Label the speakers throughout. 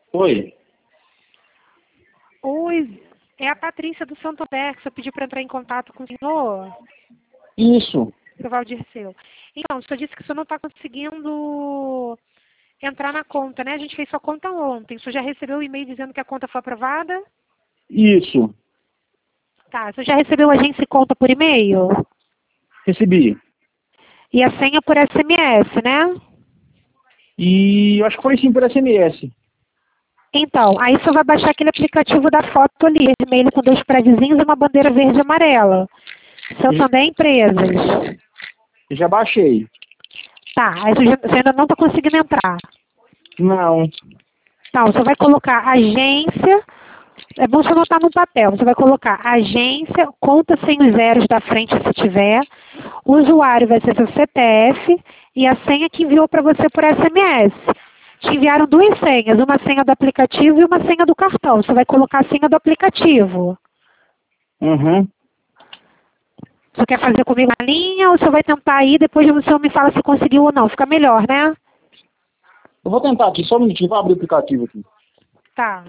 Speaker 1: Oi.
Speaker 2: Oi, é a Patrícia do Santander, que você pediu para entrar em contato com o senhor,
Speaker 1: Isso.
Speaker 2: seu Valdirceu. Então, o senhor disse que o senhor não está conseguindo entrar na conta, né? A gente fez sua conta ontem. O senhor já recebeu o e-mail dizendo que a conta foi aprovada?
Speaker 1: Isso.
Speaker 2: Tá, o senhor já recebeu a agência e conta por e-mail?
Speaker 1: Recebi.
Speaker 2: E a senha por SMS, né?
Speaker 1: E eu acho que foi sim por SMS.
Speaker 2: Então, aí o senhor vai baixar aquele aplicativo da foto ali, vermelho com dois prédiozinhos e uma bandeira verde e amarela. Santander Empresas.
Speaker 1: Já baixei.
Speaker 2: Tá, aí você ainda não está conseguindo entrar.
Speaker 1: Não.
Speaker 2: Então, você vai colocar agência, é bom você anotar no papel, você vai colocar agência, conta sem os zeros da frente se tiver, o usuário vai ser seu CPF e a senha que enviou para você por SMS. Te enviaram duas senhas, uma senha do aplicativo e uma senha do cartão. Você vai colocar a senha do aplicativo.
Speaker 1: Uhum.
Speaker 2: Você quer fazer comigo a linha ou você vai tentar aí, depois você me fala se conseguiu ou não. Fica melhor, né?
Speaker 1: Eu vou tentar aqui, só um minutinho, vou abrir o aplicativo aqui.
Speaker 2: Tá.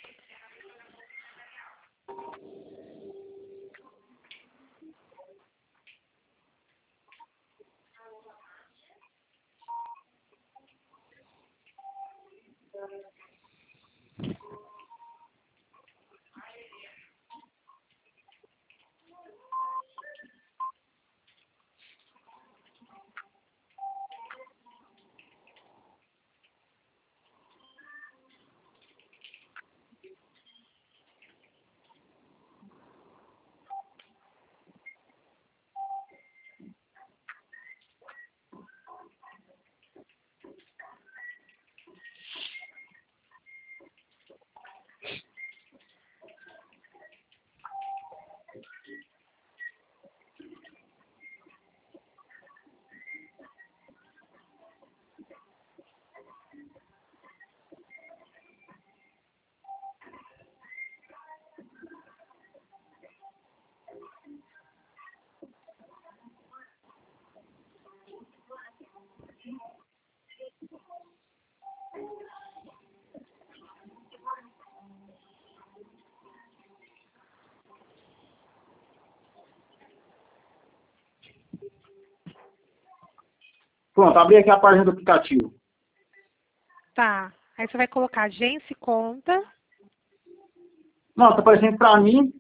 Speaker 1: Pronto, abri aqui a página do aplicativo.
Speaker 2: Tá. Aí você vai colocar agência e conta.
Speaker 1: Não, tá aparecendo pra mim,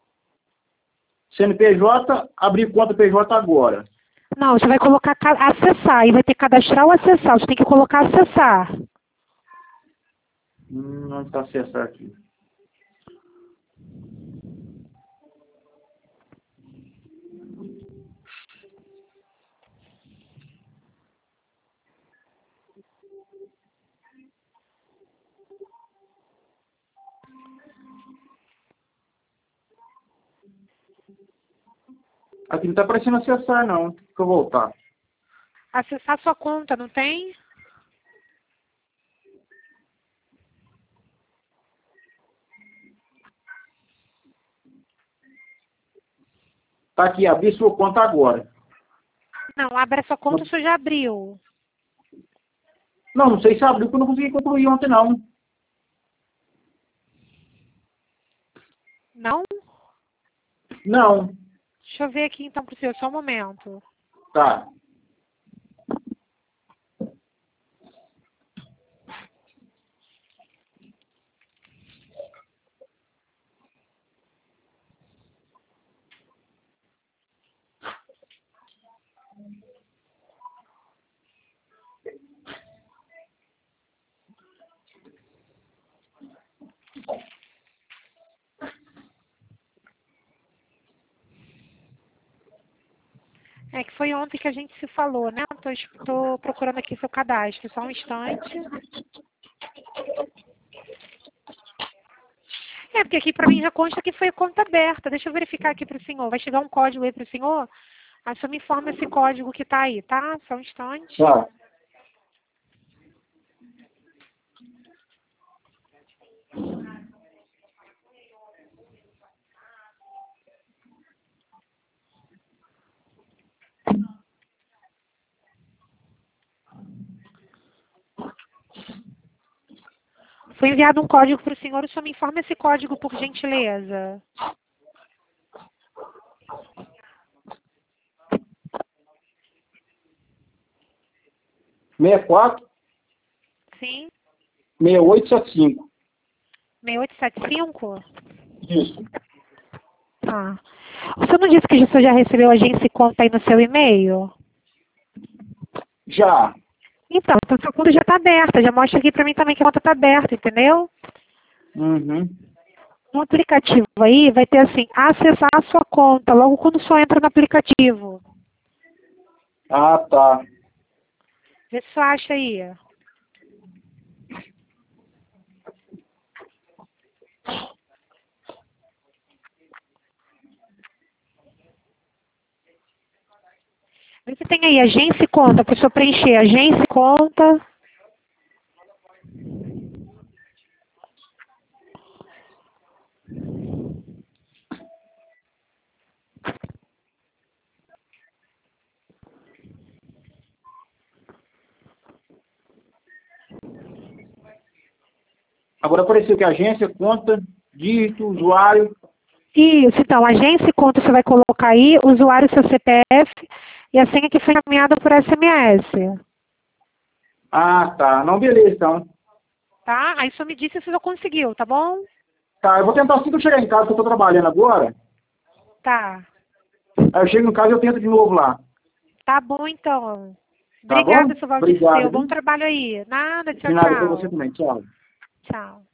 Speaker 1: CNPJ, abrir conta PJ agora.
Speaker 2: Não, você vai colocar acessar. E vai ter cadastrar ou acessar. Você tem que colocar acessar.
Speaker 1: Não está acessar aqui. Aqui não tá aparecendo acessar, não. Deixa eu voltar.
Speaker 2: Acessar sua conta, não tem?
Speaker 1: Tá aqui, abrir sua conta agora.
Speaker 2: Não, abre a sua conta, o senhor já abriu.
Speaker 1: Não, não sei se abriu, porque eu não consegui concluir ontem, não.
Speaker 2: Não?
Speaker 1: Não.
Speaker 2: Deixa eu ver aqui então pro senhor, só um momento.
Speaker 1: Tá.
Speaker 2: É que foi ontem que a gente se falou, né? Tô procurando aqui seu cadastro, só um instante. É, porque aqui pra mim já consta que foi conta aberta. Deixa eu verificar aqui pro senhor. Vai chegar um código aí pro senhor? Aí só me informa esse código que tá aí, tá? Só um instante.
Speaker 1: Tá.
Speaker 2: Foi enviado um código para o senhor. O senhor me informa esse código, por gentileza. Sim.
Speaker 1: 6875.
Speaker 2: 6875?
Speaker 1: Isso.
Speaker 2: Tá. O senhor não disse que o senhor já recebeu a agência e conta aí no seu e-mail?
Speaker 1: Já.
Speaker 2: Então, sua conta já está aberta. Já mostra aqui para mim também que a conta está aberta, entendeu?
Speaker 1: Uhum.
Speaker 2: No aplicativo aí vai ter assim, acessar a sua conta, logo quando o senhor entra no aplicativo.
Speaker 1: Ah, tá.
Speaker 2: Vê se o senhor acha aí. Vê se tem aí agência e conta, para o senhor preencher agência e conta.
Speaker 1: Agora apareceu que agência, conta, dígito, usuário.
Speaker 2: Isso, então, agência e conta você vai colocar aí, usuário, seu CPF e a senha que foi encaminhada por SMS.
Speaker 1: Ah, tá. Não, beleza, então.
Speaker 2: Tá? Aí o senhor me disse se o senhor conseguiu, tá bom?
Speaker 1: Tá, eu vou tentar assim que eu chegar em casa, que eu tô trabalhando agora.
Speaker 2: Tá.
Speaker 1: Aí eu chego em casa e eu tento de novo lá.
Speaker 2: Tá bom, então.
Speaker 1: Tá bom?
Speaker 2: Obrigada, seu Valdir
Speaker 1: Obrigado,
Speaker 2: Seu. Bom
Speaker 1: viu?
Speaker 2: trabalho aí. Nada, tchau,
Speaker 1: De nada pra você
Speaker 2: tchau.
Speaker 1: também. Tchau.
Speaker 2: Tchau.